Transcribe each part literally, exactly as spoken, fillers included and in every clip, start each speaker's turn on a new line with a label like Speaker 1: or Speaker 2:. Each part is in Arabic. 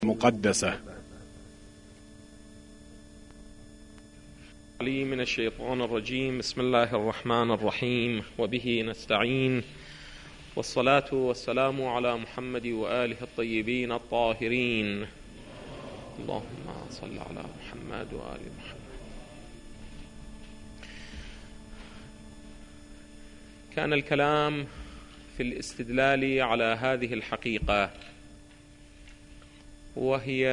Speaker 1: مقدسة.
Speaker 2: من الشيطان الرجيم. بسم الله الرحمن الرحيم، وبه نستعين، والصلاة والسلام على محمد وآله الطيبين الطاهرين. اللهم صل على محمد وآل محمد. كان الكلام في الاستدلال على هذه الحقيقة، وهي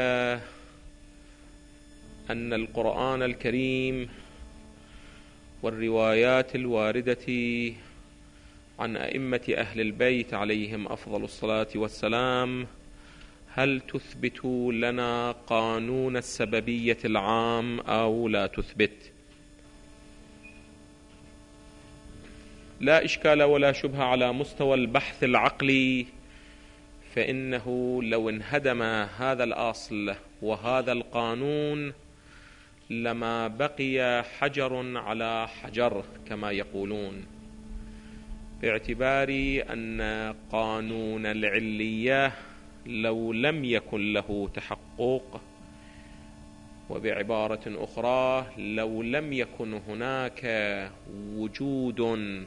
Speaker 2: أن القرآن الكريم والروايات الواردة عن أئمة أهل البيت عليهم أفضل الصلاة والسلام هل تثبت لنا قانون السببية العام أو لا تثبت؟ لا إشكال ولا شبهة على مستوى البحث العقلي، فإنه لو انهدم هذا الأصل وهذا القانون لما بقي حجر على حجر كما يقولون، باعتبار أن قانون العلية لو لم يكن له تحقق، وبعبارة أخرى لو لم يكن هناك وجود،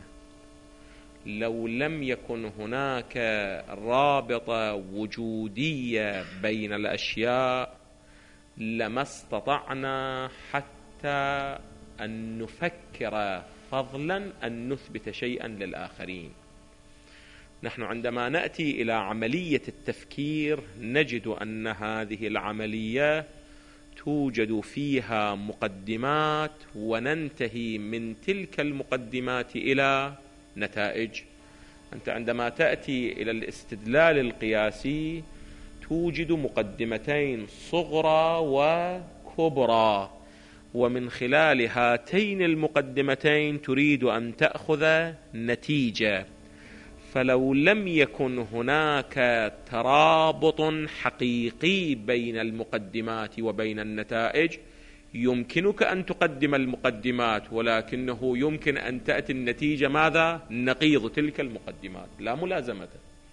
Speaker 2: لو لم يكن هناك رابطة وجودية بين الأشياء لما استطعنا حتى أن نفكر، فضلا أن نثبت شيئا للآخرين. نحن عندما نأتي إلى عملية التفكير نجد أن هذه العملية توجد فيها مقدمات، وننتهي من تلك المقدمات إلى نتائج. أنت عندما تأتي إلى الاستدلال القياسي توجد مقدمتين صغرى وكبرى، ومن خلال هاتين المقدمتين تريد أن تأخذ نتيجة. فلو لم يكن هناك ترابط حقيقي بين المقدمات وبين النتائج يمكنك أن تقدم المقدمات، ولكنه يمكن أن تأتي النتيجة ماذا؟ نقيض تلك المقدمات، لا ملازمة.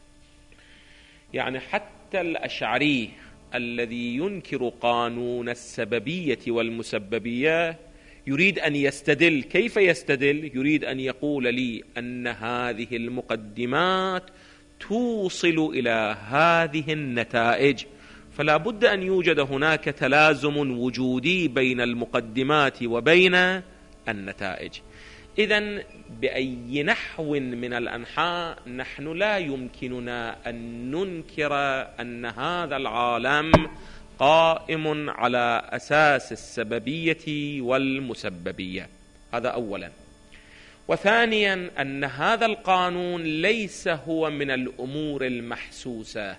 Speaker 2: يعني حتى الأشعري الذي ينكر قانون السببية والمسببية يريد أن يستدل. كيف يستدل؟ يريد أن يقول لي أن هذه المقدمات توصل إلى هذه النتائج، فلا بد أن يوجد هناك تلازم وجودي بين المقدمات وبين النتائج. إذن بأي نحو من الأنحاء نحن لا يمكننا أن ننكر أن هذا العالم قائم على أساس السببية والمسببية. هذا أولا. وثانيا أن هذا القانون ليس هو من الأمور المحسوسة،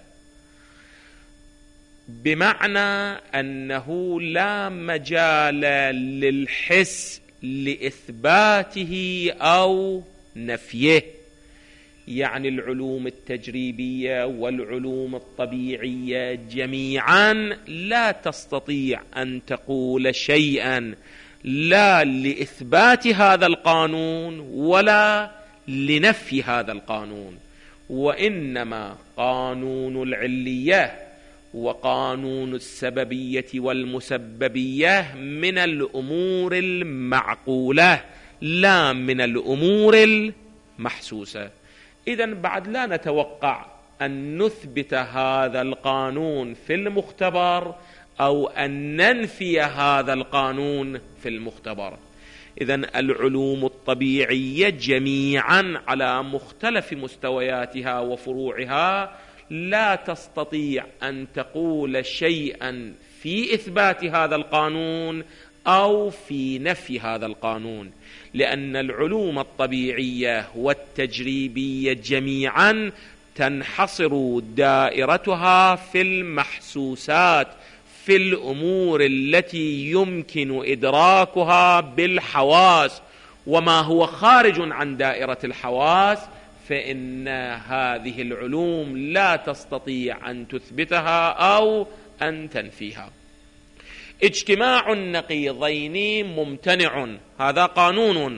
Speaker 2: بمعنى أنه لا مجال للحس لإثباته أو نفيه. يعني العلوم التجريبية والعلوم الطبيعية جميعا لا تستطيع أن تقول شيئا لا لإثبات هذا القانون ولا لنفي هذا القانون، وإنما قانون العلية وقانون السببية والمسببية من الأمور المعقولة لا من الأمور المحسوسة. إذن بعد لا نتوقع أن نثبت هذا القانون في المختبر أو أن ننفي هذا القانون في المختبر. إذن العلوم الطبيعية جميعا على مختلف مستوياتها وفروعها لا تستطيع أن تقول شيئا في إثبات هذا القانون أو في نفي هذا القانون، لأن العلوم الطبيعية والتجريبية جميعا تنحصر دائرتها في المحسوسات، في الأمور التي يمكن إدراكها بالحواس، وما هو خارج عن دائرة الحواس فإن هذه العلوم لا تستطيع أن تثبتها أو أن تنفيها. اجتماع النقيضين ممتنع، هذا قانون.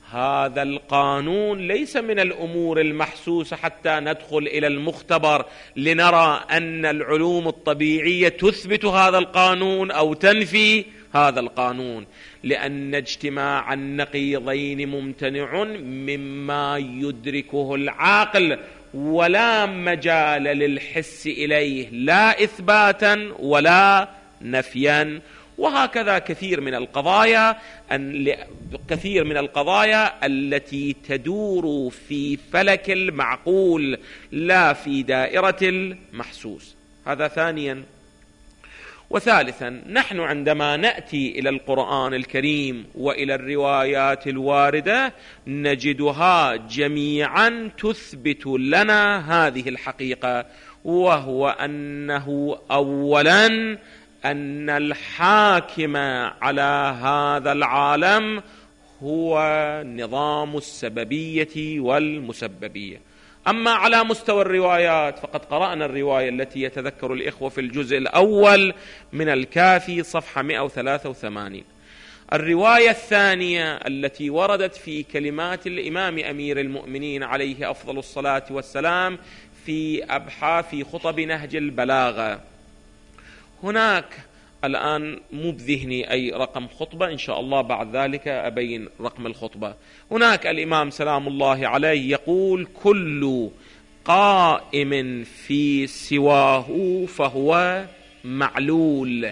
Speaker 2: هذا القانون ليس من الأمور المحسوسة حتى ندخل إلى المختبر لنرى أن العلوم الطبيعية تثبت هذا القانون أو تنفي هذا القانون، لأن اجتماع النقيضين ممتنع مما يدركه العقل ولا مجال للحس إليه لا إثباتا ولا نفيا. وهكذا كثير من القضايا كثير من القضايا التي تدور في فلك المعقول لا في دائرة المحسوس. هذا ثانيا. وثالثا، نحن عندما نأتي إلى القرآن الكريم وإلى الروايات الواردة نجدها جميعا تثبت لنا هذه الحقيقة، وهو أنه أولا أن الحاكم على هذا العالم هو نظام السببية والمسببية. أما على مستوى الروايات فقد قرأنا الرواية التي يتذكر الإخوة في الجزء الأول من الكافي صفحة مئة وثلاثة وثمانين. الرواية الثانية التي وردت في كلمات الإمام أمير المؤمنين عليه أفضل الصلاة والسلام في أبحاث خطب نهج البلاغة. هناك الآن مو بذهني أي رقم خطبة، إن شاء الله بعد ذلك أبين رقم الخطبة. هناك الإمام سلام الله عليه يقول: كل قائم في سواه فهو معلول.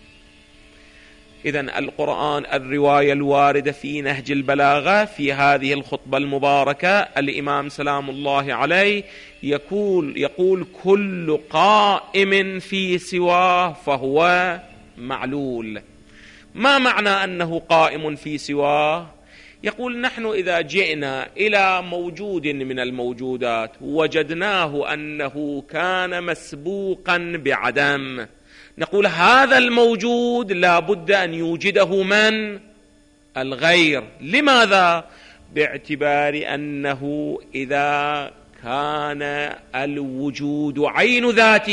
Speaker 2: إذن القرآن الرواية الواردة في نهج البلاغة في هذه الخطبة المباركة الإمام سلام الله عليه يقول, يقول كل قائم في سواه فهو معلول. ما معنى أنه قائم في سواه؟ يقول: نحن إذا جئنا إلى موجود من الموجودات وجدناه أنه كان مسبوقا بعدم، نقول هذا الموجود لا بد أن يوجده من؟ الغير. لماذا؟ باعتبار أنه إذا كان الوجود عين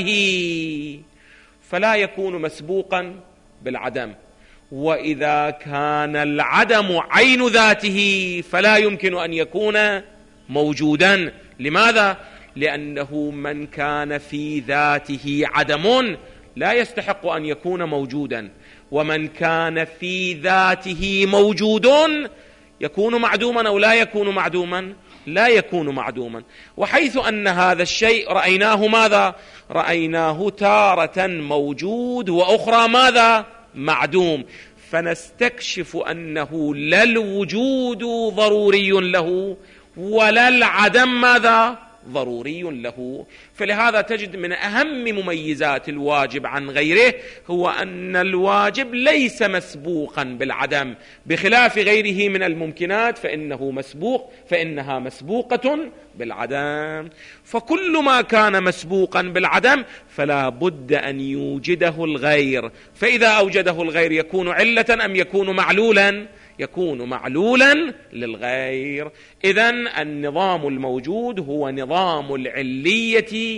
Speaker 2: ذاته فلا يكون مسبوقا بالعدم، وإذا كان العدم عين ذاته فلا يمكن أن يكون موجودا. لماذا؟ لأنه من كان في ذاته عدم لا يستحق أن يكون موجودا، ومن كان في ذاته موجود يكون معدوما أو لا يكون معدوما؟ لا يكون معدوما. وحيث أن هذا الشيء رأيناه ماذا؟ رأيناه تارة موجود وأخرى ماذا؟ معدوم. فنستكشف أنه لا الوجود ضروري له ولا العدم ماذا؟ ضروري له. فلهذا تجد من أهم مميزات الواجب عن غيره هو أن الواجب ليس مسبوقا بالعدم، بخلاف غيره من الممكنات فإنه مسبوق فإنها مسبوقة بالعدم. فكل ما كان مسبوقا بالعدم فلا بد أن يوجده الغير، فإذا أوجده الغير يكون علة أم يكون معلولا؟ يكون معلولا للغير. إذن النظام الموجود هو نظام العلية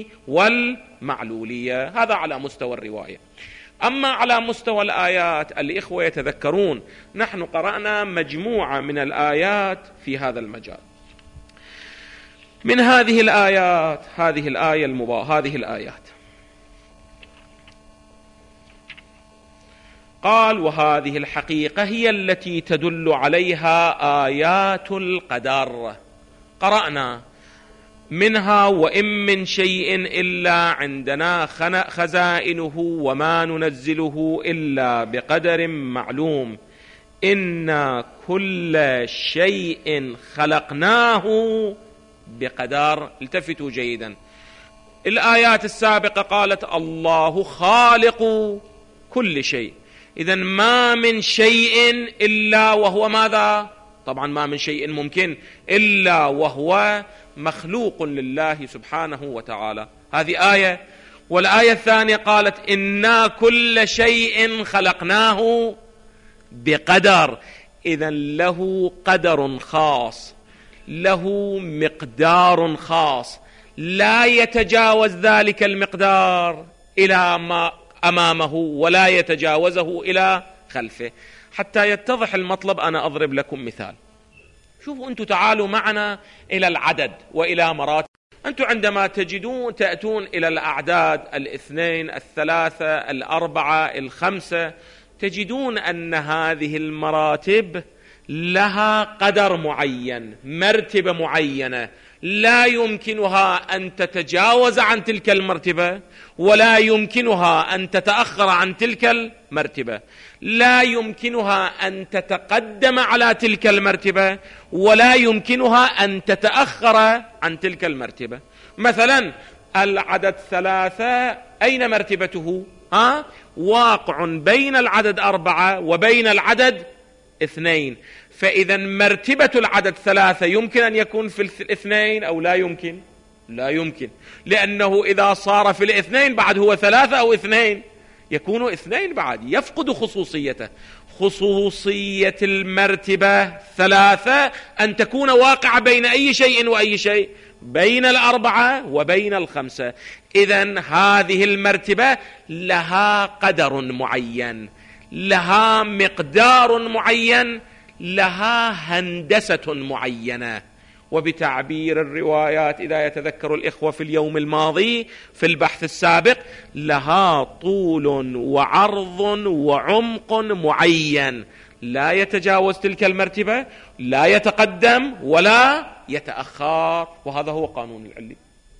Speaker 2: والمعلولية. هذا على مستوى الرواية. أما على مستوى الآيات الإخوة يتذكرون نحن قرأنا مجموعة من الآيات في هذا المجال. من هذه الآيات هذه الآية المبا... هذه الآيات قال: وهذه الحقيقة هي التي تدل عليها آيات القدر. قرأنا منها: وإن من شيء إلا عندنا خزائنه وما ننزله إلا بقدر معلوم إنا كل شيء خلقناه بقدر. التفتوا جيدا، الآيات السابقة قالت الله خالق كل شيء، إذن ما من شيء إلا وهو ماذا؟ طبعا ما من شيء ممكن إلا وهو مخلوق لله سبحانه وتعالى. هذه آية. والآية الثانية قالت إنا كل شيء خلقناه بقدر، إذن له قدر خاص، له مقدار خاص، لا يتجاوز ذلك المقدار إلى ما أمامه ولا يتجاوزه إلى خلفه. حتى يتضح المطلب أنا أضرب لكم مثال. شوفوا أنتم تعالوا معنا إلى العدد وإلى مراتب. أنتم عندما تجدون تأتون إلى الأعداد الاثنين الثلاثة الأربعة الخمسة، تجدون أن هذه المراتب لها قدر معين، مرتبة معينة لا يمكنها أن تتجاوز عن تلك المرتبة، ولا يمكنها أن تتأخر عن تلك المرتبة، لا يمكنها أن تتقدم على تلك المرتبة، ولا يمكنها أن تتأخر عن تلك المرتبة. مثلا العدد ثلاثة أين مرتبته؟ ها؟ واقع بين العدد أربعة وبين العدد اثنين. فإذا مرتبة العدد ثلاثة يمكن أن يكون في الاثنين أو لا يمكن؟ لا يمكن، لأنه إذا صار في الاثنين بعد هو ثلاثة أو اثنين، يكون اثنين بعد، يفقد خصوصيته. خصوصية المرتبة ثلاثة أن تكون واقعة بين أي شيء وأي شيء، بين الأربعة وبين الخمسة. إذن هذه المرتبة لها قدر معين، لها مقدار معين، لها هندسة معينة. وبتعبير الروايات إذا يتذكر الإخوة في اليوم الماضي في البحث السابق، لها طول وعرض وعمق معين، لا يتجاوز تلك المرتبة، لا يتقدم ولا يتأخر. وهذا هو قانون العلية.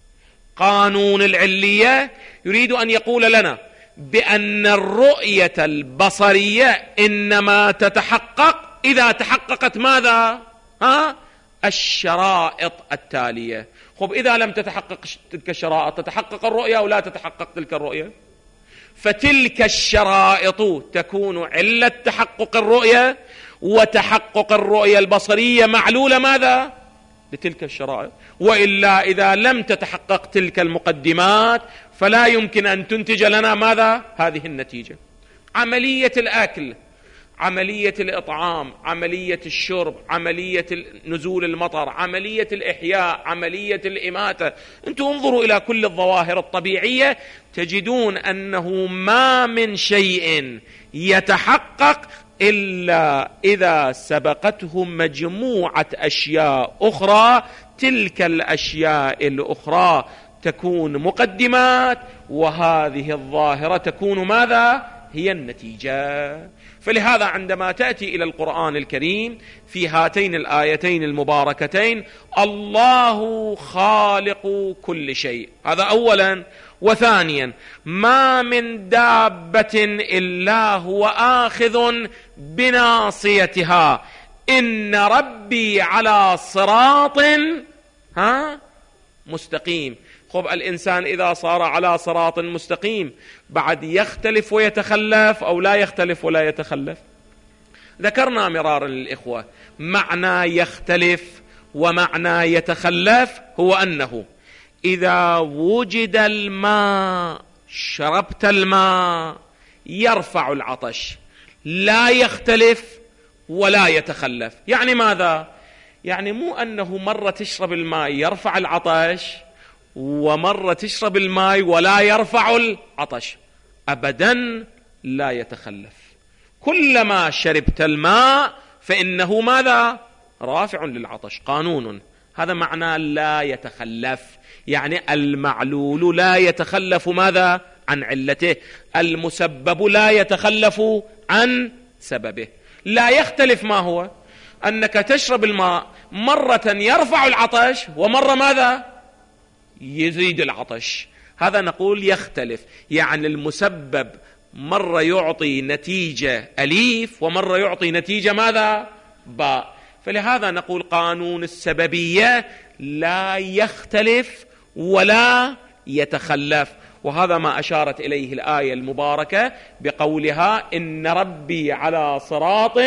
Speaker 2: قانون العلية يريد أن يقول لنا بأن الرؤية البصرية إنما تتحقق إذا تحققت ماذا؟ ها؟ الشرائط التالية. خب إذا لم تتحقق تلك الشرائط تتحقق الرؤية أو لا تتحقق تلك الرؤية؟ فتلك الشرائط تكون علة تحقق الرؤية، وتحقق الرؤية البصرية معلولة ماذا؟ لتلك الشرائط. وإلا إذا لم تتحقق تلك المقدمات فلا يمكن أن تنتج لنا ماذا؟ هذه النتيجة. عملية الأكل، عملية الإطعام، عملية الشرب، عملية نزول المطر، عملية الإحياء، عملية الإماتة. أنتم انظروا إلى كل الظواهر الطبيعية تجدون أنه ما من شيء يتحقق إلا إذا سبقته مجموعة أشياء أخرى، تلك الأشياء الأخرى تكون مقدمات، وهذه الظاهرة تكون ماذا؟ هي النتيجة. فلهذا عندما تأتي إلى القرآن الكريم في هاتين الآيتين المباركتين، الله خالق كل شيء، هذا أولا. وثانيا، ما من دابة إلا هو آخذ بناصيتها، إن ربي على صراط ها مستقيم. خب الإنسان إذا صار على صراط مستقيم بعد يختلف ويتخلف أو لا يختلف ولا يتخلف؟ ذكرنا مرارا للإخوة معنى يختلف ومعنى يتخلف هو أنه إذا وجد الماء شربت الماء يرفع العطش، لا يختلف ولا يتخلف. يعني ماذا؟ يعني مو أنه مرة تشرب الماء يرفع العطش ومرة تشرب الماء ولا يرفع العطش، أبدا لا يتخلف. كلما شربت الماء فإنه ماذا؟ رافع للعطش، قانون. هذا معنى لا يتخلف، يعني المعلول لا يتخلف ماذا؟ عن علته، المسبب لا يتخلف عن سببه. لا يختلف ما هو؟ أنك تشرب الماء مرة يرفع العطش ومرة ماذا؟ يزيد العطش. هذا نقول يختلف، يعني المسبب مرة يعطي نتيجة أليف ومرة يعطي نتيجة ماذا؟ باء. فلهذا نقول قانون السببية لا يختلف ولا يتخلف. وهذا ما أشارت إليه الآية المباركة بقولها إن ربي على صراط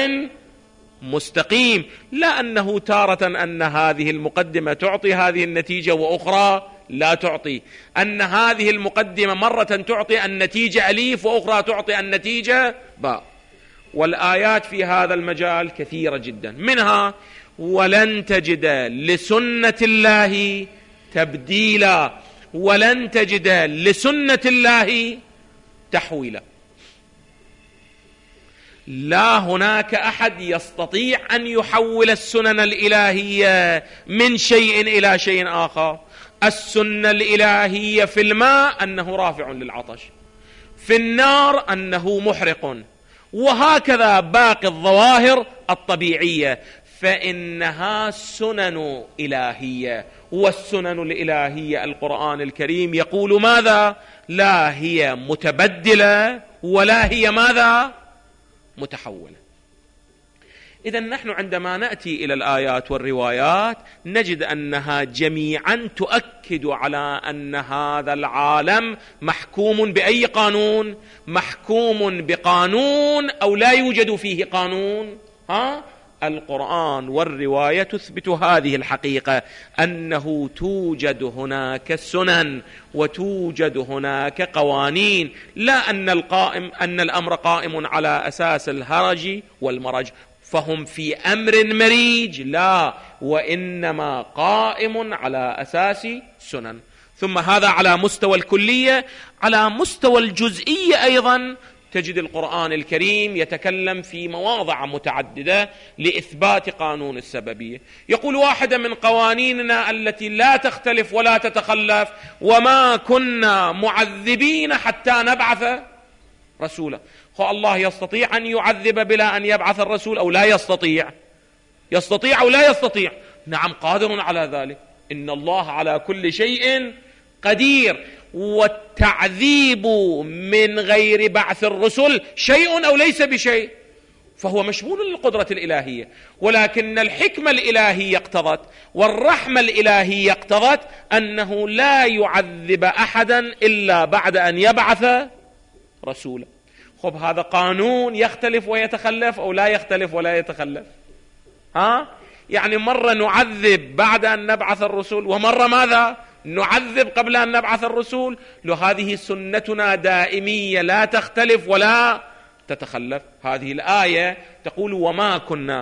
Speaker 2: مستقيم، لا أنه تارة أن هذه المقدمة تعطي هذه النتيجة وأخرى لا تعطي، أن هذه المقدمة مرة تعطي النتيجة أليف وأخرى تعطي النتيجة باء. والآيات في هذا المجال كثيرة جدا، منها ولن تجد لسنة الله تبديلا ولن تجد لسنة الله تحويلا. لا هناك أحد يستطيع أن يحول السنن الإلهية من شيء إلى شيء آخر. السنة الإلهية في الماء أنه رافع للعطش، في النار أنه محرق، وهكذا باقي الظواهر الطبيعية، فإنها سنن إلهية. والسنن الإلهية القرآن الكريم يقول ماذا؟ لا هي متبدلة ولا هي ماذا؟ متحولة. إذن نحن عندما نأتي إلى الآيات والروايات نجد أنها جميعا تؤكد على أن هذا العالم محكوم بأي قانون؟ محكوم بقانون أو لا يوجد فيه قانون؟ ها؟ القرآن والرواية تثبت هذه الحقيقة، أنه توجد هناك سنن وتوجد هناك قوانين، لا أن القائم أن الأمر قائم على أساس الهرج والمرج، فهم في أمر مريج، لا، وإنما قائم على أساس سنن. ثم هذا على مستوى الكلية. على مستوى الجزئية أيضا تجد القرآن الكريم يتكلم في مواضع متعددة لإثبات قانون السببية. يقول واحدة من قوانيننا التي لا تختلف ولا تتخلف: وما كنا معذبين حتى نبعث رسولا. خو الله يستطيع أن يعذب بلا أن يبعث الرسول أو لا يستطيع؟ يستطيع أو لا يستطيع؟ نعم، قادر على ذلك. إن الله على كل شيء قدير. والتعذيب من غير بعث الرسل شيء أو ليس بشيء، فهو مشمول للقدرة الإلهية، ولكن الحكمة الإلهية اقتضت والرحمة الإلهية اقتضت أنه لا يعذب أحدا إلا بعد أن يبعث رسولا. خب هذا قانون يختلف ويتخلف أو لا يختلف ولا يتخلف؟ ها؟ يعني مرة نعذب بعد أن نبعث الرسول، ومرة ماذا؟ نعذب قبل أن نبعث الرسول. لو هذه سنتنا دائمية لا تختلف ولا تتخلف. هذه الآية تقول وما كنا.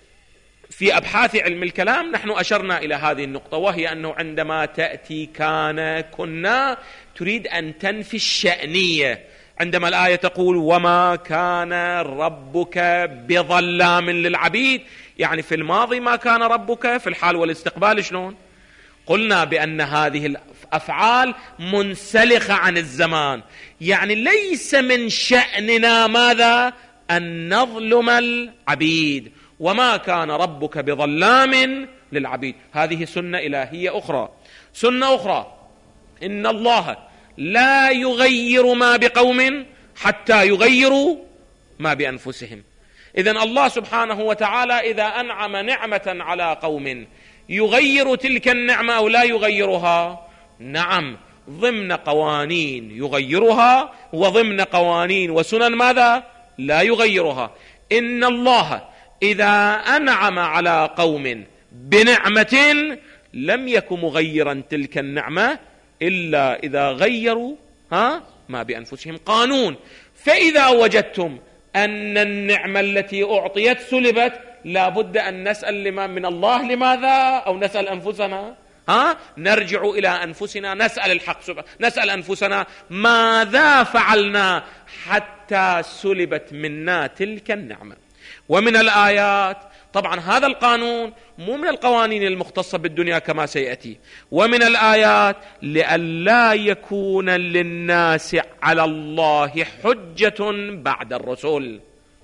Speaker 2: في أبحاث علم الكلام نحن أشرنا إلى هذه النقطة، وهي أنه عندما تأتي كان كنا تريد أن تنفي الشأنية. عندما الآية تقول وما كان ربك بظلام للعبيد، يعني في الماضي ما كان ربك، في الحال والاستقبال شلون؟ قلنا بأن هذه الأفعال منسلخة عن الزمان، يعني ليس من شأننا ماذا؟ أن نظلم العبيد. وما كان ربك بظلام للعبيد، هذه سنة إلهية أخرى. سنة أخرى: إن الله لا يغير ما بقوم حتى يغيروا ما بأنفسهم. إذن الله سبحانه وتعالى إذا أنعم نعمة على قوم يغير تلك النعمة أو لا يغيرها؟ نعم، ضمن قوانين يغيرها وضمن قوانين وسنن ماذا؟ لا يغيرها. إن الله إذا أنعم على قوم بنعمة لم يكن مغيرا تلك النعمة إلا إذا غيروا ها ما بأنفسهم. قانون. فإذا وجدتم أن النعمة التي أعطيت سلبت، لا بد أن نسأل لمن من الله لماذا، أو نسأل أنفسنا. ها نرجع إلى أنفسنا، نسأل الحق سبحانه، نسأل أنفسنا ماذا فعلنا حتى سلبت منا تلك النعمة. ومن الآيات طبعا هذا القانون مو من القوانين المختصة بالدنيا كما سيأتي. ومن الآيات لئلا يكون للناس على الله حجة بعد الرسل.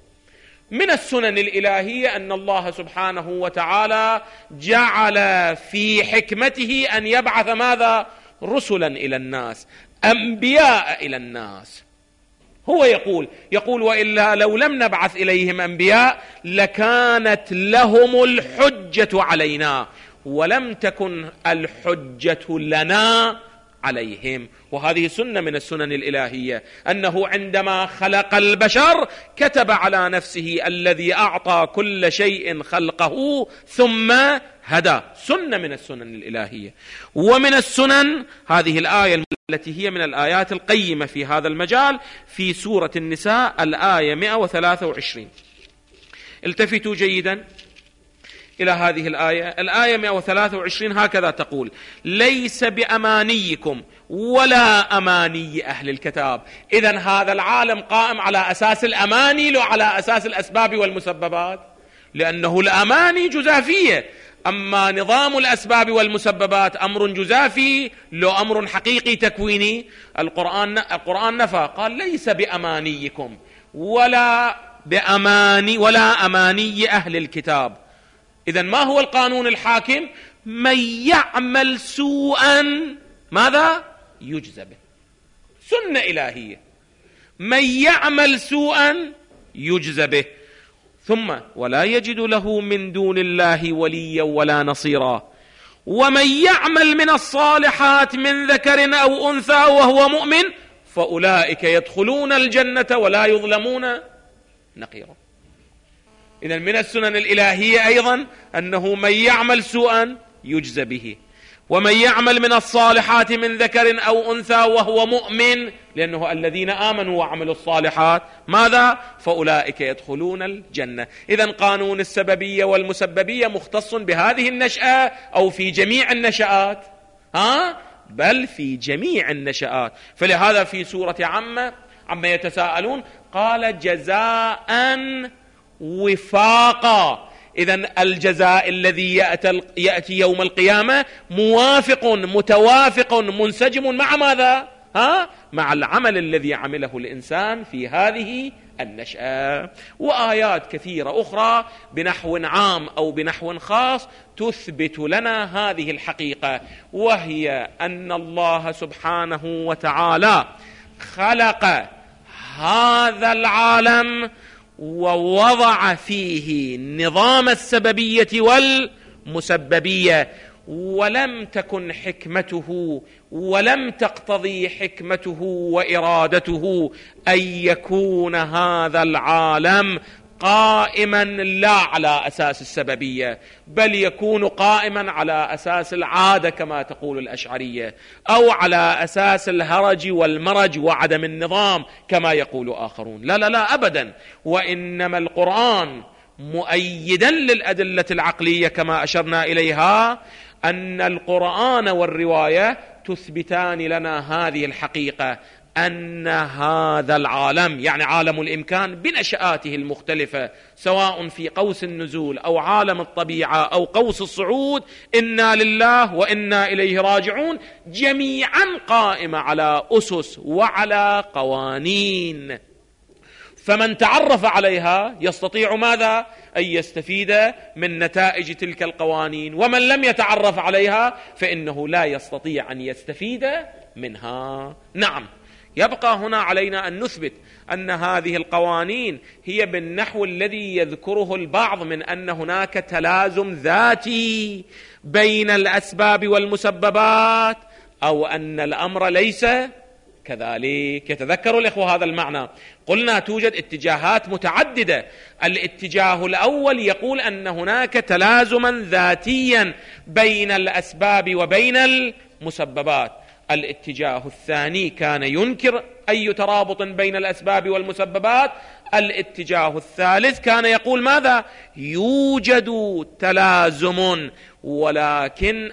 Speaker 2: من السنن الإلهية أن الله سبحانه وتعالى جعل في حكمته أن يبعث ماذا؟ رسلا إلى الناس، أنبياء إلى الناس. هو يقول يقول وإلا لو لم نبعث إليهم أنبياء لكانت لهم الحجة علينا ولم تكن الحجة لنا عليهم. وهذه سنة من السنن الإلهية، أنه عندما خلق البشر كتب على نفسه الذي أعطى كل شيء خلقه ثم هدى. سنة من السنن الإلهية. ومن السنن هذه الآية التي هي من الآيات القيمة في هذا المجال في سورة النساء الآية مئة وثلاثة وعشرين. التفتوا جيدا إلى هذه الآية. الآية مئة وثلاثة وعشرين هكذا تقول: ليس بأمانيكم ولا أماني أهل الكتاب. إذن هذا العالم قائم على أساس الأماني لو على أساس الأسباب والمسببات؟ لأنه الأماني جزافية، أما نظام الأسباب والمسببات أمر جزافي لو أمر حقيقي تكويني. القرآن القرآن نفى، قال ليس بأمانيكم ولا بأماني ولا أماني أهل الكتاب. إذن ما هو القانون الحاكم؟ من يعمل سوءا ماذا؟ يجزى به. سنة إلهية، من يعمل سوءا يجزى به. ثم ولا يجد له من دون الله وليا ولا نصيرا. ومن يعمل من الصالحات من ذكر أو أنثى وهو مؤمن فأولئك يدخلون الجنة ولا يظلمون نقيرا. إذن من السنن الإلهية أيضا أنه من يعمل سوءا يجزى به، ومن يعمل من الصالحات من ذكر أو أنثى وهو مؤمن، لأنه الذين آمنوا وعملوا الصالحات ماذا؟ فأولئك يدخلون الجنة. إذن قانون السببية والمسببية مختص بهذه النشأة أو في جميع النشآت؟ ها؟ بل في جميع النشآت. فلهذا في سورة عامة عما يتساءلون قال جزاء وفاقا. إذن الجزاء الذي يأتي يوم القيامة موافق متوافق منسجم مع ماذا؟ ها؟ مع العمل الذي عمله الإنسان في هذه النشأة. وآيات كثيرة أخرى بنحو عام أو بنحو خاص تثبت لنا هذه الحقيقة، وهي أن الله سبحانه وتعالى خلق هذا العالم ووضع فيه نظام السببية والمسببية، ولم تكن حكمته ولم تقتضي حكمته وإرادته أن يكون هذا العالم قائما لا على أساس السببية، بل يكون قائما على أساس العادة كما تقول الأشعرية، أو على أساس الهرج والمرج وعدم النظام كما يقول آخرون. لا لا لا أبدا، وإنما القرآن مؤيدا للأدلة العقلية كما أشرنا إليها، أن القرآن والرواية تثبتان لنا هذه الحقيقة، أن هذا العالم يعني عالم الإمكان بنشآته المختلفة، سواء في قوس النزول أو عالم الطبيعة أو قوس الصعود، إنا لله وإنا إليه راجعون، جميعا قائمة على أسس وعلى قوانين. فمن تعرف عليها يستطيع ماذا؟ أن يستفيد من نتائج تلك القوانين، ومن لم يتعرف عليها فإنه لا يستطيع أن يستفيد منها. نعم، يبقى هنا علينا أن نثبت أن هذه القوانين هي بالنحو الذي يذكره البعض من أن هناك تلازم ذاتي بين الأسباب والمسببات، أو أن الأمر ليس كذلك. يتذكر الإخوة هذا المعنى. قلنا توجد اتجاهات متعددة. الاتجاه الأول يقول أن هناك تلازما ذاتيا بين الأسباب وبين المسببات. الاتجاه الثاني كان ينكر أي ترابط بين الأسباب والمسببات. الاتجاه الثالث كان يقول ماذا؟ يوجد تلازم، ولكن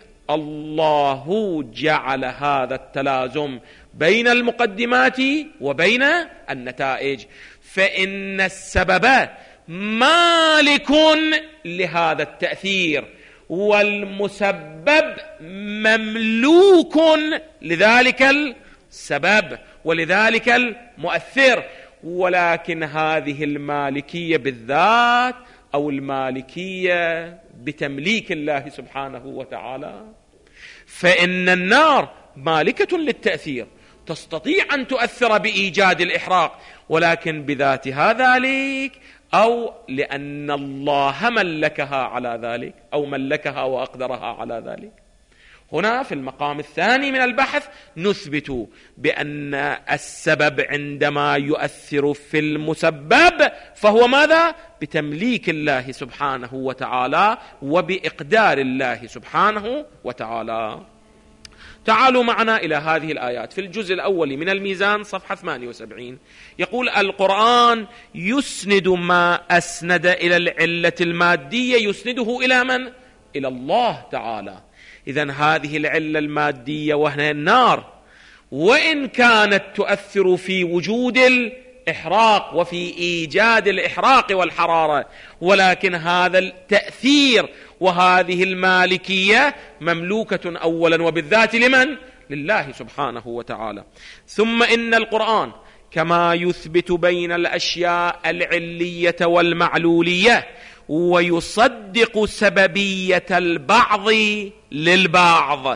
Speaker 2: الله جعل هذا التلازم بين المقدمات وبين النتائج، فإن السبب مالك لهذا التأثير، والمسبب مملوك لذلك السبب ولذلك المؤثر. ولكن هذه المالكية بالذات أو المالكية بتمليك الله سبحانه وتعالى، فإن النار مالكة للتأثير، تستطيع أن تؤثر بإيجاد الإحراق، ولكن بذاتها ذلك أو لأن الله ملكها على ذلك أو ملكها وأقدرها على ذلك. هنا في المقام الثاني من البحث نثبت بأن السبب عندما يؤثر في المسبب فهو ماذا؟ بتمليك الله سبحانه وتعالى وبإقدار الله سبحانه وتعالى. تعالوا معنا إلى هذه الآيات في الجزء الأول من الميزان صفحة ثمانية وسبعين. يقول القرآن يسند ما أسند إلى العلة المادية يسنده إلى من؟ إلى الله تعالى. إذن هذه العلة المادية وهي النار وإن كانت تؤثر في وجود الإحراق وفي إيجاد الإحراق والحرارة، ولكن هذا التأثير وهذه المالكية مملوكة أولا وبالذات لمن؟ لله سبحانه وتعالى. ثم إن القرآن كما يثبت بين الأشياء العلية والمعلولية ويصدق سببية البعض للبعض،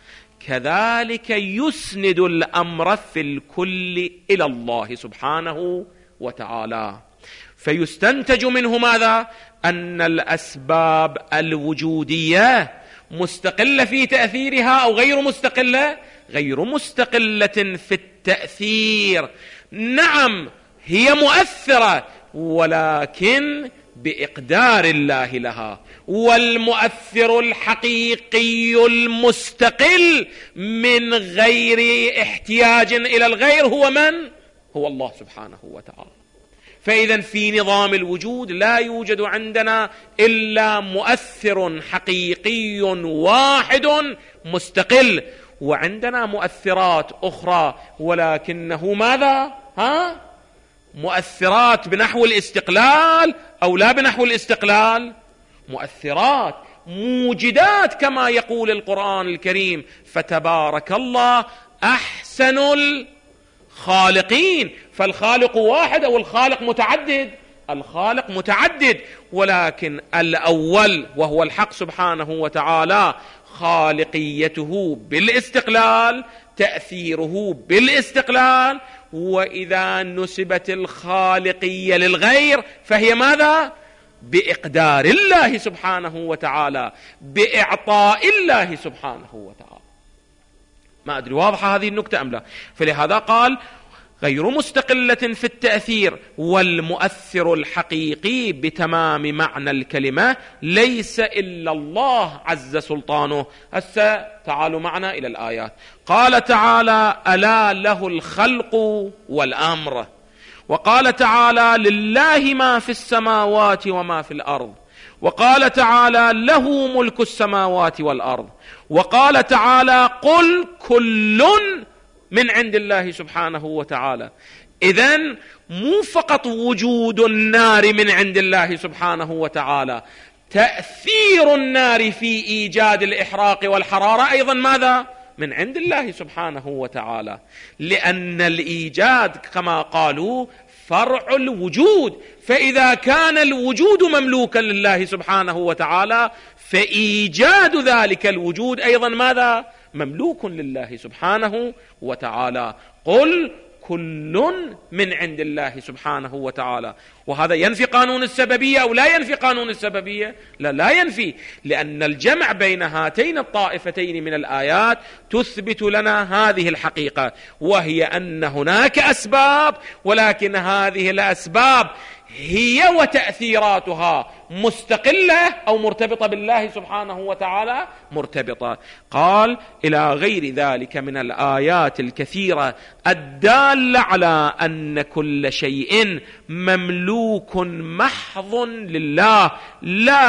Speaker 2: كذلك يسند الأمر في الكل إلى الله سبحانه وتعالى. فيستنتج منه ماذا؟ أن الأسباب الوجودية مستقلة في تأثيرها أو غير مستقلة؟ غير مستقلة في التأثير. نعم هي مؤثرة ولكن بإقدار الله لها، والمؤثر الحقيقي المستقل من غير احتياج إلى الغير هو من؟ هو الله سبحانه وتعالى. فإذا في نظام الوجود لا يوجد عندنا إلا مؤثر حقيقي واحد مستقل، وعندنا مؤثرات أخرى ولكنه ماذا؟ ها؟ مؤثرات بنحو الاستقلال أو لا بنحو الاستقلال؟ مؤثرات موجدات كما يقول القرآن الكريم: فتبارك الله أحسن الخالقين. فالخالق واحد أو الخالق متعدد؟ الخالق متعدد، ولكن الأول وهو الحق سبحانه وتعالى خالقيته بالاستقلال، تأثيره بالاستقلال. وإذا نسبت الخالقية للغير فهي ماذا؟ بإقدار الله سبحانه وتعالى، بإعطاء الله سبحانه وتعالى. ما أدري واضحة هذه النكتة أم لا؟ فلهذا قال غير مستقلة في التأثير، والمؤثر الحقيقي بتمام معنى الكلمة ليس إلا الله عز سلطانه. هسه تعالوا معنا إلى الآيات. قال تعالى: ألا له الخلق والأمر. وقال تعالى: لله ما في السماوات وما في الأرض. وقال تعالى: له ملك السماوات والأرض. وقال تعالى: قل كل من عند الله سبحانه وتعالى. إذن مو فقط وجود النار من عند الله سبحانه وتعالى، تأثير النار في إيجاد الإحراق والحرارة أيضا ماذا؟ من عند الله سبحانه وتعالى، لأن الإيجاد كما قالوا فرع الوجود. فإذا كان الوجود مملوكا لله سبحانه وتعالى فإيجاد ذلك الوجود أيضا ماذا؟ مملوك لله سبحانه وتعالى. قل كل من عند الله سبحانه وتعالى. وهذا ينفي قانون السببية أو لا ينفي قانون السببية؟ لا لا ينفي، لأن الجمع بين هاتين الطائفتين من الآيات تثبت لنا هذه الحقيقة، وهي أن هناك أسباب، ولكن هذه الأسباب هي وتأثيراتها مستقلة أو مرتبطة بالله سبحانه وتعالى؟ مرتبطة. قال: إلى غير ذلك من الآيات الكثيرة الدالة على أن كل شيء مملوك محض لله لا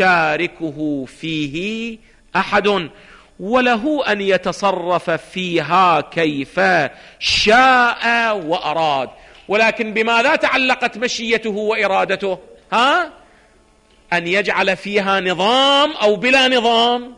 Speaker 2: يشاركه فيه أحد، وله أن يتصرف فيها كيف شاء وأراد. ولكن بماذا تعلقت مشيته وإرادته؟ ها؟ أن يجعل فيها نظام أو بلا نظام؟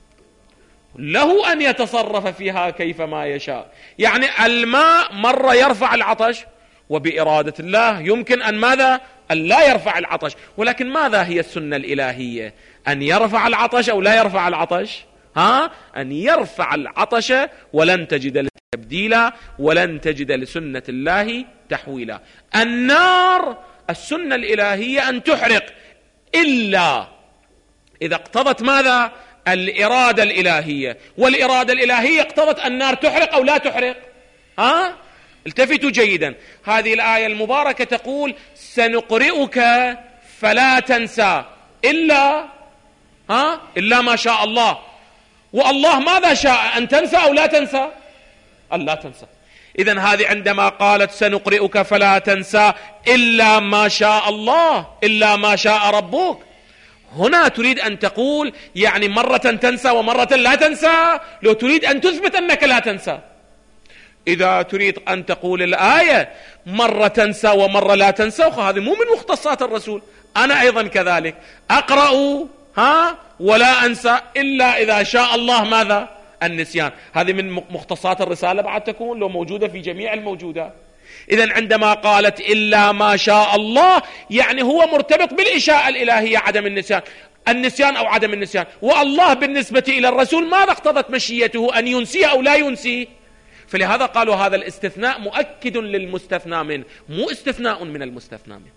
Speaker 2: له أن يتصرف فيها كيفما يشاء. يعني الماء مرة يرفع العطش، وبإرادة الله يمكن أن ماذا؟ أن لا يرفع العطش. ولكن ماذا هي السنة الإلهية؟ أن يرفع العطش أو لا يرفع العطش؟ ها؟ أن يرفع العطش، ولن تجد له تبديلا، ولن تجد لسنة الله تحويلا. النار السنة الإلهية أن تحرق، إلا إذا اقتضت ماذا؟ الإرادة الإلهية. والإرادة الإلهية اقتضت النار تحرق أو لا تحرق؟ ها؟ التفتوا جيدا. هذه الآية المباركة تقول: سنقرئك فلا تنسى إلا ها؟ إلا ما شاء الله. والله ماذا شاء؟ أن تنسى أو لا تنسى؟ أن لا تنسى. إذن هذه عندما قالت سنقرئك فلا تنسى إلا ما شاء الله، إلا ما شاء ربك، هنا تريد أن تقول يعني مرة تنسى ومرة لا تنسى؟ لو تريد أن تثبت أنك لا تنسى. إذا تريد أن تقول الآية مرة تنسى ومرة لا تنسى، هذه مو من مختصات الرسول. أنا أيضا كذلك أقرأ ها ولا أنسى إلا إذا شاء الله ماذا؟ النسيان. هذه من مختصات الرسالة بعد تكون لو موجودة في جميع الموجودات. إذن عندما قالت إلا ما شاء الله يعني هو مرتبط بالإشاءة الإلهية عدم النسيان، النسيان أو عدم النسيان. والله بالنسبة إلى الرسول ماذا اقتضت مشيته؟ أن ينسيه أو لا ينسيه. فلهذا قالوا هذا الاستثناء مؤكد للمستثنى منه، مو استثناء من المستثنى منه.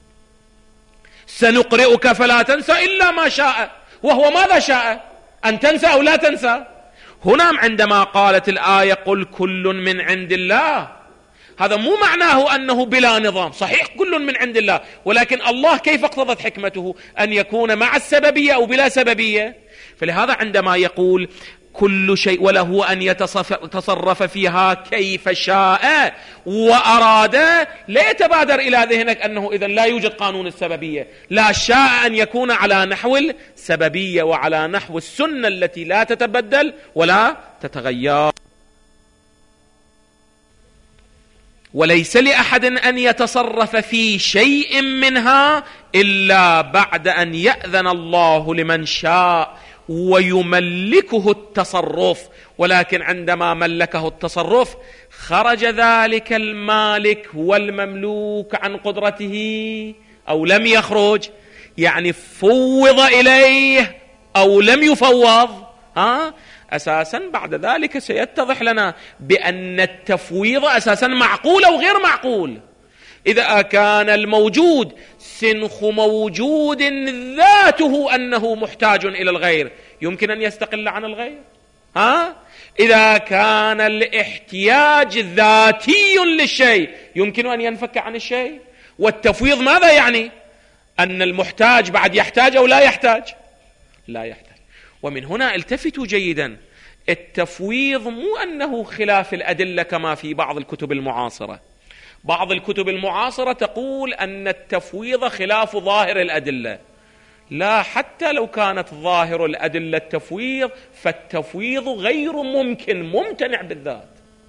Speaker 2: سنقرئك فلا تنسى إلا ما شاء، وهو ماذا شاء؟ أن تنسى أو لا تنسى. هنا عندما قالت الآية قل كل من عند الله، هذا مو معناه أنه بلا نظام، صحيح كل من عند الله، ولكن الله كيف اقتضت حكمته أن يكون مع السببية أو بلا سببية. فلهذا عندما يقول كل شيء وله أن يتصرف فيها كيف شاء وأراد، لا يتبادر إلى ذهنك أنه إذن لا يوجد قانون السببية، لا، شاء أن يكون على نحو السببية وعلى نحو السنة التي لا تتبدل ولا تتغير. وليس لأحد أن يتصرف في شيء منها إلا بعد أن يأذن الله لمن شاء ويملكه التصرف. ولكن عندما ملكه التصرف خرج ذلك المالك والمملوك عن قدرته أو لم يخرج، يعني فوض إليه أو لم يفوض. ها أساسا بعد ذلك سيتضح لنا بأن التفويض أساسا معقول أو غير معقول. إذا كان الموجود سنخ موجود ذاته أنه محتاج إلى الغير، يمكن أن يستقل عن الغير. ها إذا كان الاحتياج ذاتي للشيء يمكن أن ينفك عن الشيء. والتفويض ماذا يعني؟ أن المحتاج بعد يحتاج أو لا يحتاج؟ لا يحتاج. ومن هنا التفتوا جيدا، التفويض مو أنه خلاف الأدلة كما في بعض الكتب المعاصرة. بعض الكتب المعاصرة تقول أن التفويض خلاف ظاهر الأدلة. لا، حتى لو كانت ظاهر الأدلة التفويض، فالتفويض غير ممكن، ممتنع بالذات.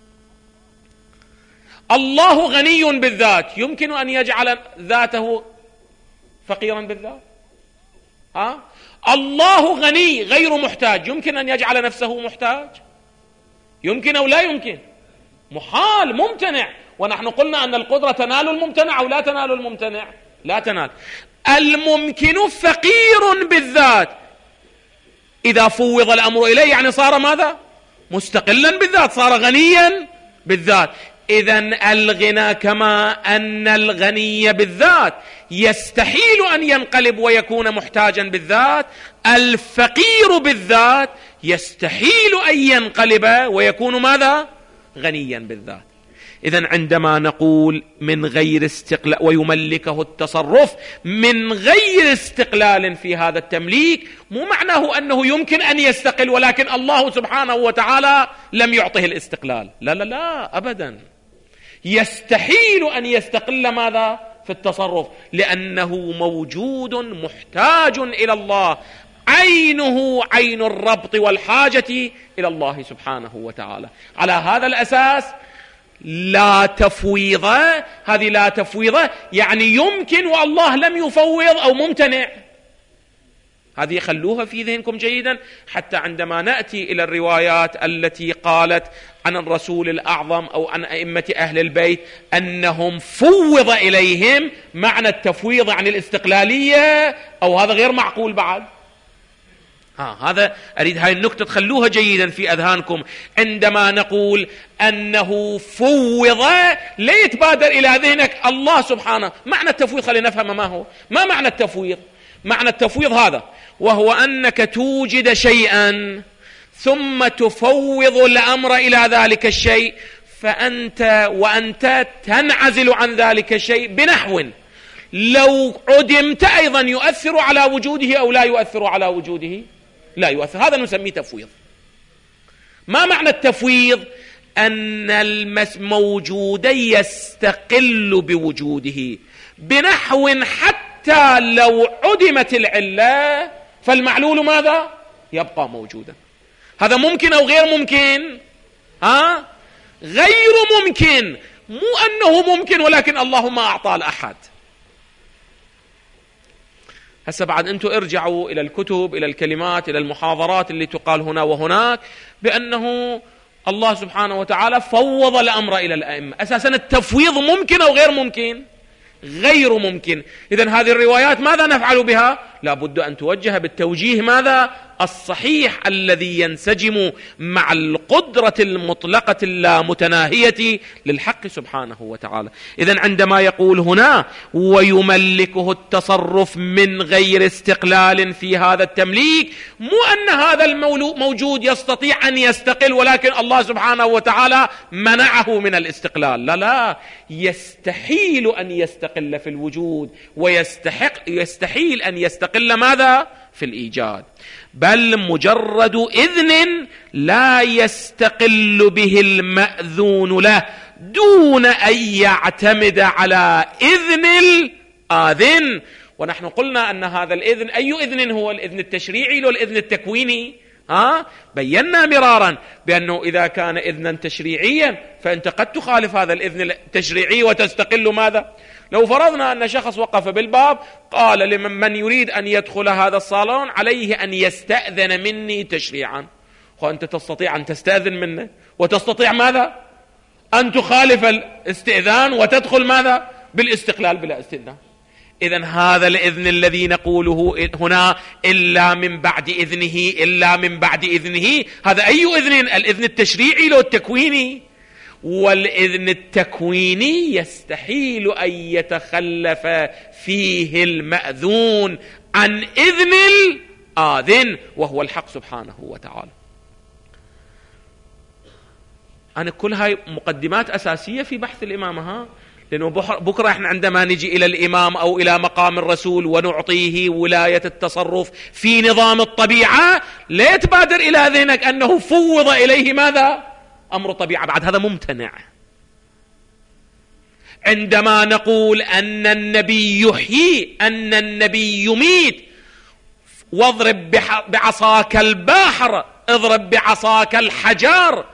Speaker 2: الله غني بالذات، يمكن أن يجعل ذاته فقيرا بالذات؟ ها؟ الله غني غير محتاج، يمكن أن يجعل نفسه محتاج؟ يمكن أو لا يمكن؟ محال، ممتنع. ونحن قلنا أن القدرة تنال الممتنع أو لا تنال الممتنع؟ لا تنال. الممكن فقير بالذات، إذا فوض الأمر إليه يعني صار ماذا؟ مستقلا بالذات، صار غنيا بالذات. إذن الغنى كما أن الغني بالذات يستحيل أن ينقلب ويكون محتاجا بالذات، الفقير بالذات يستحيل أن ينقلب ويكون ماذا؟ غنيا بالذات. إذن عندما نقول من غير استقلال ويملكه التصرف من غير استقلال في هذا التمليك، مو معناه أنه يمكن أن يستقل، ولكن الله سبحانه وتعالى لم يعطه الاستقلال. لا لا لا أبدا، يستحيل أن يستقل ماذا؟ في التصرف، لأنه موجود محتاج إلى الله، عينه عين الربط والحاجة إلى الله سبحانه وتعالى. على هذا الأساس لا تفويض، هذه لا تفويض يعني يمكن والله لم يفوض أو ممتنع. هذه خلوها في ذهنكم جيدا، حتى عندما نأتي إلى الروايات التي قالت عن الرسول الأعظم أو عن أئمة أهل البيت أنهم فوض إليهم، معنى التفويض عن الاستقلالية أو هذا غير معقول بعد. آه هذا أريد هاي النقطة تخلوها جيدا في أذهانكم. عندما نقول أنه فوض لا يتبادر إلى ذهنك الله سبحانه. معنى التفويض خلينا نفهم ما هو. ما معنى التفويض؟ معنى التفويض هذا، وهو أنك توجد شيئا ثم تفوض الأمر إلى ذلك الشيء، فأنت وأنت تنعزل عن ذلك الشيء بنحو لو عدمت أيضا يؤثر على وجوده أو لا يؤثر على وجوده؟ لا يؤثر. هذا نسميه تفويض. ما معنى التفويض؟ أن الموجود يستقل بوجوده بنحو حتى لو عدمت العلة فالمعلول ماذا؟ يبقى موجودا. هذا ممكن أو غير ممكن؟ ها؟ غير ممكن، مو أنه ممكن ولكن الله ما أعطى لأحد. هسه بعد أنتم ارجعوا إلى الكتب، إلى الكلمات، إلى المحاضرات اللي تقال هنا وهناك بأنه الله سبحانه وتعالى فوض الأمر إلى الأئمة. أساسا التفويض ممكن أو غير ممكن؟ غير ممكن. إذن هذه الروايات ماذا نفعل بها؟ لا بد أن توجه بالتوجيه ماذا؟ الصحيح الذي ينسجم مع القدرة المطلقة اللامتناهية للحق سبحانه وتعالى. إذن عندما يقول هنا ويملكه التصرف من غير استقلال في هذا التمليك، مو أن هذا الموجود يستطيع أن يستقل ولكن الله سبحانه وتعالى منعه من الاستقلال، لا لا، يستحيل أن يستقل في الوجود ويستحق يستحيل أن يستقل ماذا؟ في الإيجاد، بل مجرد إذن لا يستقل به المأذون له دون أن يعتمد على إذن الآذن. ونحن قلنا أن هذا الإذن أي إذن هو؟ الإذن التشريعي والإذن التكويني. ها؟ بينا مرارا بأنه إذا كان إذنا تشريعيا فأنت قد تخالف هذا الإذن التشريعي وتستقل ماذا؟ لو فرضنا أن شخص وقف بالباب قال لمن يريد أن يدخل هذا الصالون عليه أن يستأذن مني تشريعا، وأنت تستطيع أن تستأذن منه وتستطيع ماذا؟ أن تخالف الاستئذان وتدخل ماذا؟ بالاستقلال بلا استئذان. إذن هذا الإذن الذي نقوله هنا إلا من بعد إذنه إلا من بعد إذنه، هذا أي إذن؟ الإذن التشريعي لو التكويني؟ والإذن التكويني يستحيل أن يتخلف فيه المأذون عن إذن الآذن وهو الحق سبحانه وتعالى. أنا كل هاي مقدمات أساسية في بحث الإمامة، لأنه بكرة إحنا عندما نجي إلى الإمام أو إلى مقام الرسول ونعطيه ولاية التصرف في نظام الطبيعة، لا يتبادر إلى ذهنك أنه فوض إليه ماذا؟ أمر الطبيعة. بعد هذا ممتنع. عندما نقول أن النبي يحيي، أن النبي يميت، واضرب بعصاك البحر، اضرب بعصاك الحجر،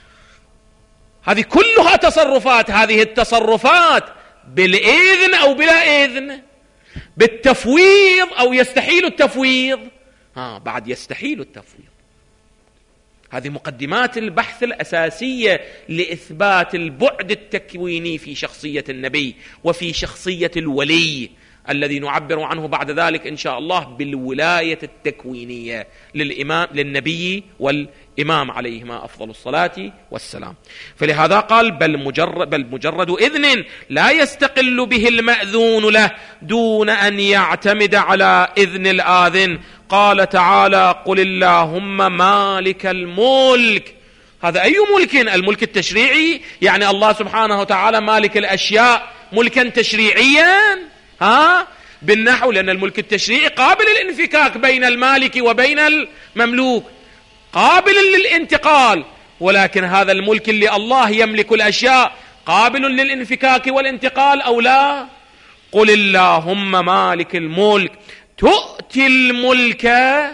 Speaker 2: هذه كلها تصرفات. هذه التصرفات بالإذن أو بلا إذن؟ بالتفويض أو يستحيل التفويض؟ ها بعد يستحيل التفويض. هذه مقدمات البحث الأساسية لإثبات البعد التكويني في شخصية النبي وفي شخصية الولي الذي نعبر عنه بعد ذلك إن شاء الله بالولاية التكوينية للإمام للنبي والإمام عليهما أفضل الصلاة والسلام. فلهذا قال بل مجرد, بل مجرد إذن لا يستقل به المأذون له دون أن يعتمد على إذن الآذن. قال تعالى قل اللهم مالك الملك. هذا أي ملك؟ الملك التشريعي، يعني الله سبحانه وتعالى مالك الأشياء ملكا تشريعيا ها بالنحو، لأن الملك التشريعي قابل للانفكاك بين المالك وبين المملوك، قابل للانتقال، ولكن هذا الملك اللي الله يملك الأشياء قابل للانفكاك والانتقال أو لا؟ قل اللهم مالك الملك تؤتي الملك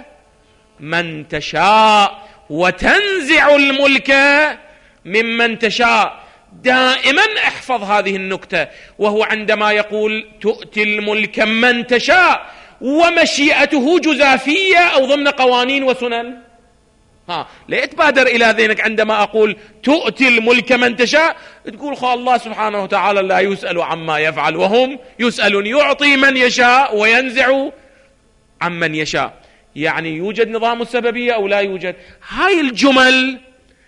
Speaker 2: من تشاء وتنزع الملك ممن تشاء. دائما احفظ هذه النكتة، وهو عندما يقول تؤتي الملك من تشاء ومشيئته جزافية أو ضمن قوانين وسنن. ها لا يتبادر إلى ذهنك عندما أقول تؤتي الملك من تشاء تقول خو الله سبحانه وتعالى لا يسأل عما يفعل وهم يسألون، يعطي من يشاء وينزع عمن يشاء. يعني يوجد نظام السببية أو لا يوجد؟ هاي الجمل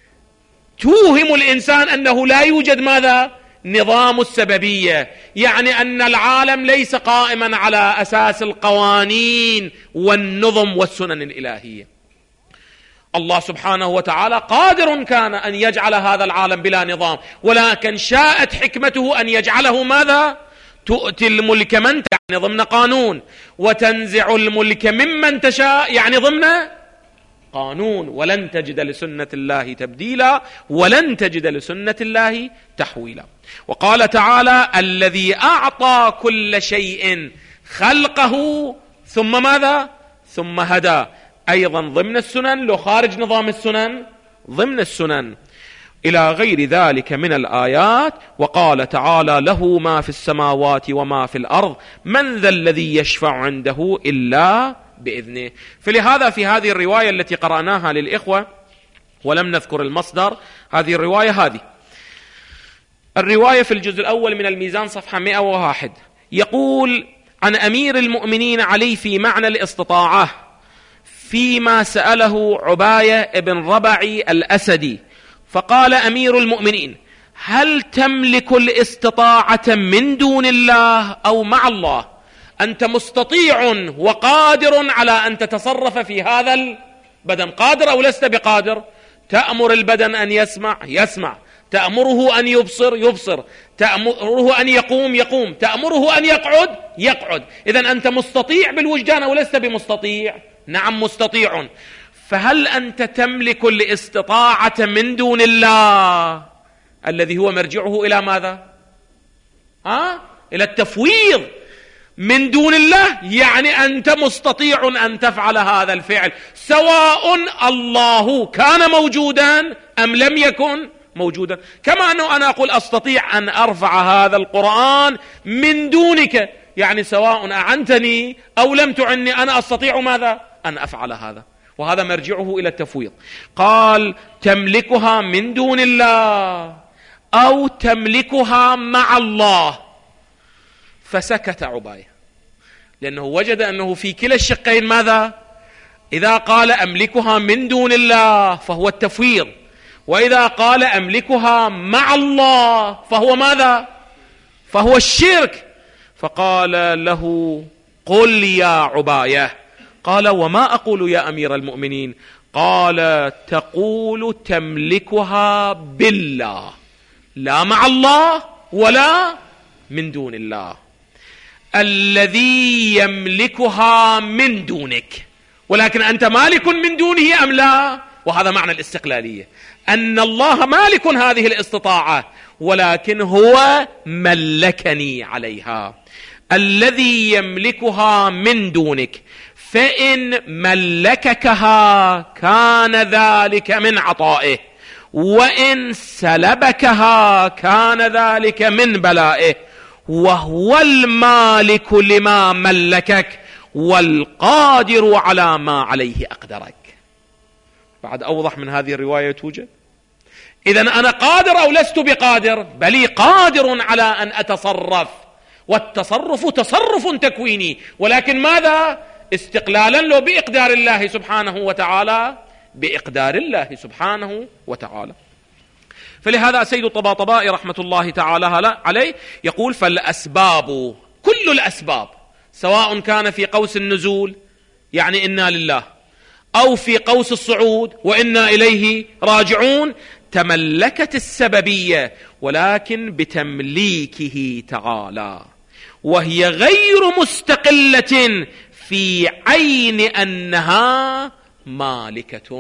Speaker 2: توهم الإنسان أنه لا يوجد ماذا؟ نظام السببية، يعني أن العالم ليس قائما على أساس القوانين والنظم والسنن الإلهية. الله سبحانه وتعالى قادر كان أن يجعل هذا العالم بلا نظام، ولكن شاءت حكمته أن يجعله ماذا؟ تؤتي الملك من تشاء يعني ضمن قانون، وتنزع الملك ممن تشاء يعني ضمن قانون. ولن تجد لسنة الله تبديلا ولن تجد لسنة الله تحويلا. وقال تعالى الذي أعطى كل شيء خلقه ثم ماذا؟ ثم هدى، أيضا ضمن السنن لو خارج نظام السنن ضمن السنن. إلى غير ذلك من الآيات. وقال تعالى: له ما في السماوات وما في الأرض من ذا الذي يشفع عنده إلا بإذنه. فلهذا في هذه الرواية التي قرأناها للإخوة ولم نذكر المصدر، هذه الرواية هذه الرواية في الجزء الأول من الميزان صفحة مئة وواحد، يقول عن أمير المؤمنين علي في معنى الاستطاعة فيما سأله عباية بن ربعي الأسدي، فقال أمير المؤمنين: هل تملك الاستطاعة من دون الله أو مع الله؟ أنت مستطيع وقادر على أن تتصرف في هذا البدن، قادر أو لست بقادر؟ تأمر البدن أن يسمع يسمع، تأمره أن يبصر يبصر، تأمره أن يقوم يقوم، تأمره أن يقعد يقعد. إذن أنت مستطيع بالوجدان أو لست بمستطيع؟ نعم مستطيع. فهل أنت تملك الاستطاعة من دون الله الذي هو مرجعه إلى ماذا؟ ها؟ إلى التفويض. من دون الله يعني أنت مستطيع أن تفعل هذا الفعل، سواء الله كان موجودا أم لم يكن موجودا. كما أنه أنا أقول أستطيع أن أرفع هذا القرآن من دونك، يعني سواء أعنتني أو لم تعني أنا أستطيع ماذا؟ أن أفعل هذا. وهذا مرجعه إلى التفويض. قال: تملكها من دون الله أو تملكها مع الله. فسكت عباية، لأنه وجد أنه في كلا الشقين ماذا؟ إذا قال أملكها من دون الله فهو التفويض، وإذا قال أملكها مع الله فهو ماذا؟ فهو الشرك. فقال له: قل يا عباية. قال: وما أقول يا أمير المؤمنين؟ قال: تقول تملكها بالله، لا مع الله ولا من دون الله، الذي يملكها من دونك. ولكن أنت مالك من دونه أم لا؟ وهذا معنى الاستقلالية، أن الله مالك هذه الاستطاعة ولكن هو ملكني عليها. الذي يملكها من دونك، فإن ملككها كان ذلك من عطائه، وإن سلبكها كان ذلك من بلائه، وهو المالك لما ملكك والقادر على ما عليه أقدرك. بعد أوضح من هذه الرواية توجد؟ إذن أنا قادر أو لست بقادر؟ بلي قادر على أن أتصرف، والتصرف تصرف تكويني، ولكن ماذا؟ استقلالا له بإقدار الله سبحانه وتعالى، بإقدار الله سبحانه وتعالى. فلهذا سيد الطباطبائي رحمة الله تعالى عليه يقول: فالأسباب، كل الأسباب، سواء كان في قوس النزول يعني إنا لله، أو في قوس الصعود وإنا إليه راجعون، تملكت السببية ولكن بتمليكه تعالى، وهي غير مستقلة في عين أنها مالكة.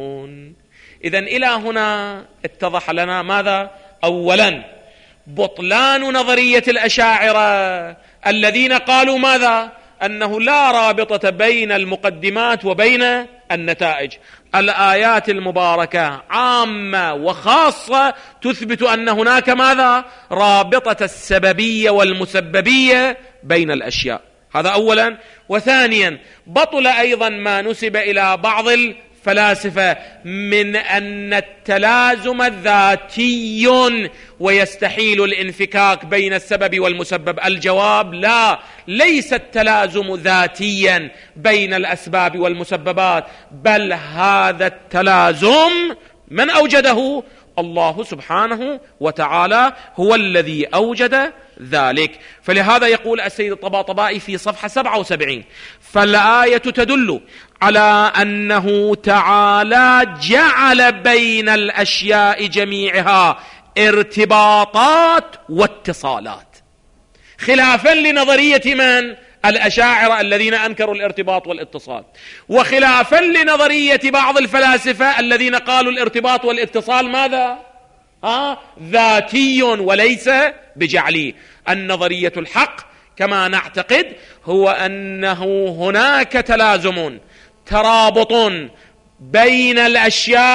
Speaker 2: إذن إلى هنا اتضح لنا ماذا؟ أولا بطلان نظرية الأشاعرة الذين قالوا ماذا؟ أنه لا رابطة بين المقدمات وبين النتائج. الآيات المباركة عامة وخاصة تثبت أن هناك ماذا؟ رابطة السببية والمسببية بين الأشياء. هذا أولا. وثانيا بطل أيضا ما نسب إلى بعض الفلاسفة من أن التلازم ذاتي ويستحيل الانفكاك بين السبب والمسبب. الجواب: لا، ليس التلازم ذاتيا بين الأسباب والمسببات، بل هذا التلازم من أوجده؟ الله سبحانه وتعالى هو الذي أوجد ذلك. فلهذا يقول السيد الطباطبائي في صفحة سبعة وسبعين: فالآية تدل على أنه تعالى جعل بين الأشياء جميعها ارتباطات واتصالات، خلافا لنظرية من؟ الأشاعرة الذين أنكروا الارتباط والاتصال، وخلافا لنظرية بعض الفلاسفة الذين قالوا الارتباط والاتصال ماذا؟ آه ذاتي وليس بجعلي. النظرية الحق كما نعتقد هو أنه هناك تلازم، ترابط بين الأشياء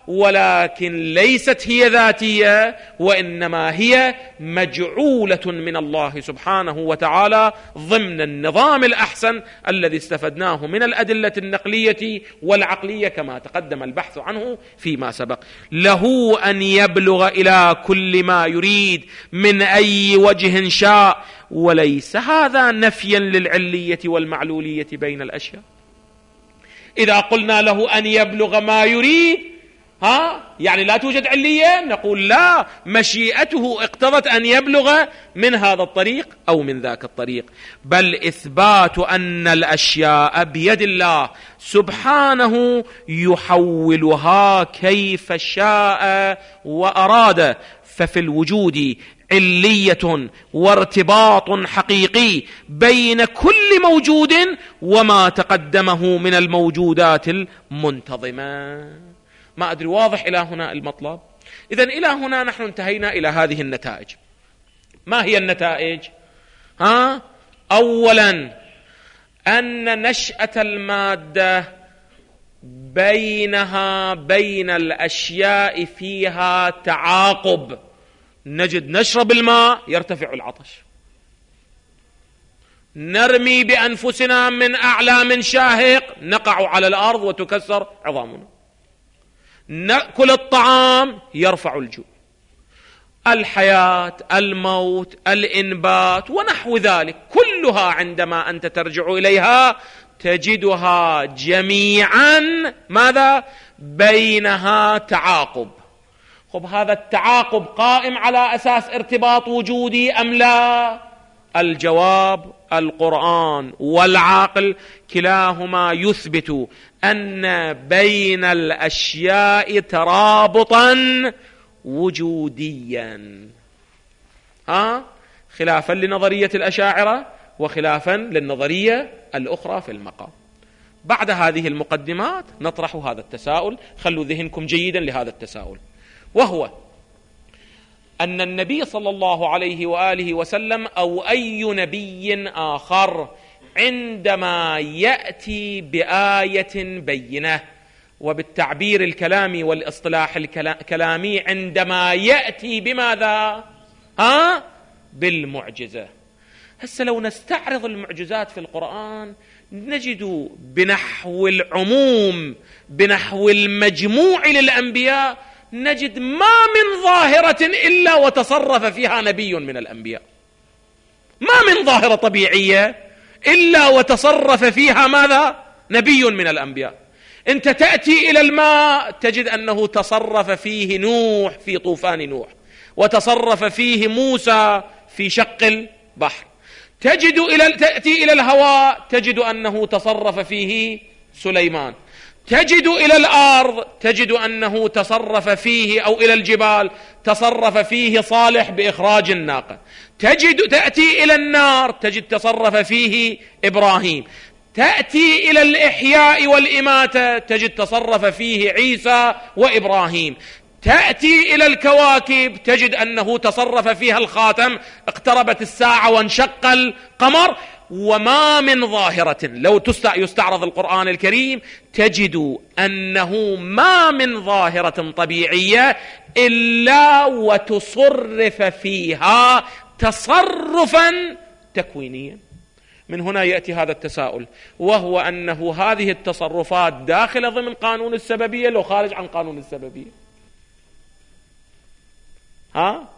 Speaker 2: ولكن ليست هي ذاتية، وإنما هي مجعولة من الله سبحانه وتعالى ضمن النظام الأحسن الذي استفدناه من الأدلة النقلية والعقلية كما تقدم البحث عنه فيما سبق. له أن يبلغ إلى كل ما يريد من أي وجه شاء، وليس هذا نفيا للعلية والمعلولية بين الأشياء. إذا قلنا له أن يبلغ ما يريد، ها يعني لا توجد علية؟ نقول لا، مشيئته اقتضت أن يبلغ من هذا الطريق أو من ذاك الطريق، بل إثبات أن الأشياء بيد الله سبحانه يحولها كيف شاء وأراد. ففي الوجود علية وارتباط حقيقي بين كل موجود وما تقدمه من الموجودات المنتظمة. ما أدري واضح إلى هنا المطلب؟ إذن إلى هنا نحن انتهينا إلى هذه النتائج. ما هي النتائج؟ ها؟ أولا أن نشأة المادة بينها بين الأشياء فيها تعاقب. نجد نشرب الماء يرتفع العطش، نرمي بأنفسنا من أعلى من شاهق نقع على الأرض وتكسر عظامنا، نأكل الطعام يرفع الجوع، الحياة، الموت، الإنبات ونحو ذلك، كلها عندما أنت ترجع إليها تجدها جميعا ماذا؟ بينها تعاقب. خب هذا التعاقب قائم على أساس ارتباط وجودي أم لا؟ الجواب القرآن والعقل كلاهما يثبت أن بين الأشياء ترابطا وجوديا، ها؟ خلافا لنظرية الأشاعرة وخلافا للنظرية الأخرى في المقام. بعد هذه المقدمات نطرح هذا التساؤل، خلوا ذهنكم جيدا لهذا التساؤل، وهو أن النبي صلى الله عليه وآله وسلم أو أي نبي آخر عندما يأتي بآية بينة، وبالتعبير الكلامي والاصطلاح الكلامي عندما يأتي بماذا؟ ها؟ بالمعجزة. هسه لو نستعرض المعجزات في القرآن نجد بنحو العموم، بنحو المجموع للأنبياء، نجد ما من ظاهرة إلا وتصرف فيها نبي من الأنبياء، ما من ظاهرة طبيعية إلا وتصرف فيها ماذا؟ نبي من الأنبياء. أنت تأتي إلى الماء تجد أنه تصرف فيه نوح في طوفان نوح، وتصرف فيه موسى في شق البحر. تجد إلى تأتي إلى الهواء تجد أنه تصرف فيه سليمان. تجد إلى الأرض تجد أنه تصرف فيه، أو إلى الجبال تصرف فيه صالح بإخراج الناقة. تجد تأتي إلى النار تجد تصرف فيه إبراهيم. تأتي إلى الإحياء والإماتة تجد تصرف فيه عيسى وإبراهيم. تأتي إلى الكواكب تجد أنه تصرف فيها الخاتم، اقتربت الساعة وانشق القمر. وما من ظاهرة لو يستعرض القرآن الكريم تجد أنه ما من ظاهرة طبيعية إلا وتصرف فيها تصرفا تكوينيا. من هنا يأتي هذا التساؤل، وهو أنه هذه التصرفات داخلة ضمن قانون السببية لو خارج عن قانون السببية؟ ها؟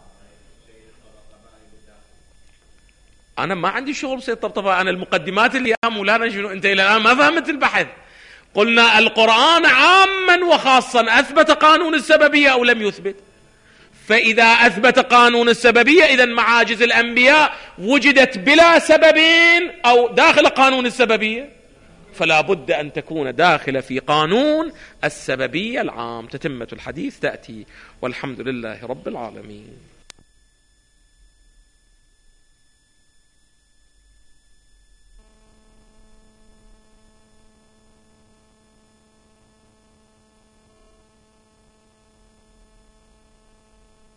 Speaker 2: أنا ما عندي شغل سيد طبطبة، أنا المقدمات اللي يا مولانا شنو أنت إلى الآن ما فهمت البحث. قلنا القرآن عاما وخاصا أثبت قانون السببية أو لم يثبت؟ فإذا أثبت قانون السببية إذن معاجز الأنبياء وجدت بلا سببين أو داخل قانون السببية، فلا بد أن تكون داخل في قانون السببية العام. تتمة الحديث تأتي، والحمد لله رب العالمين.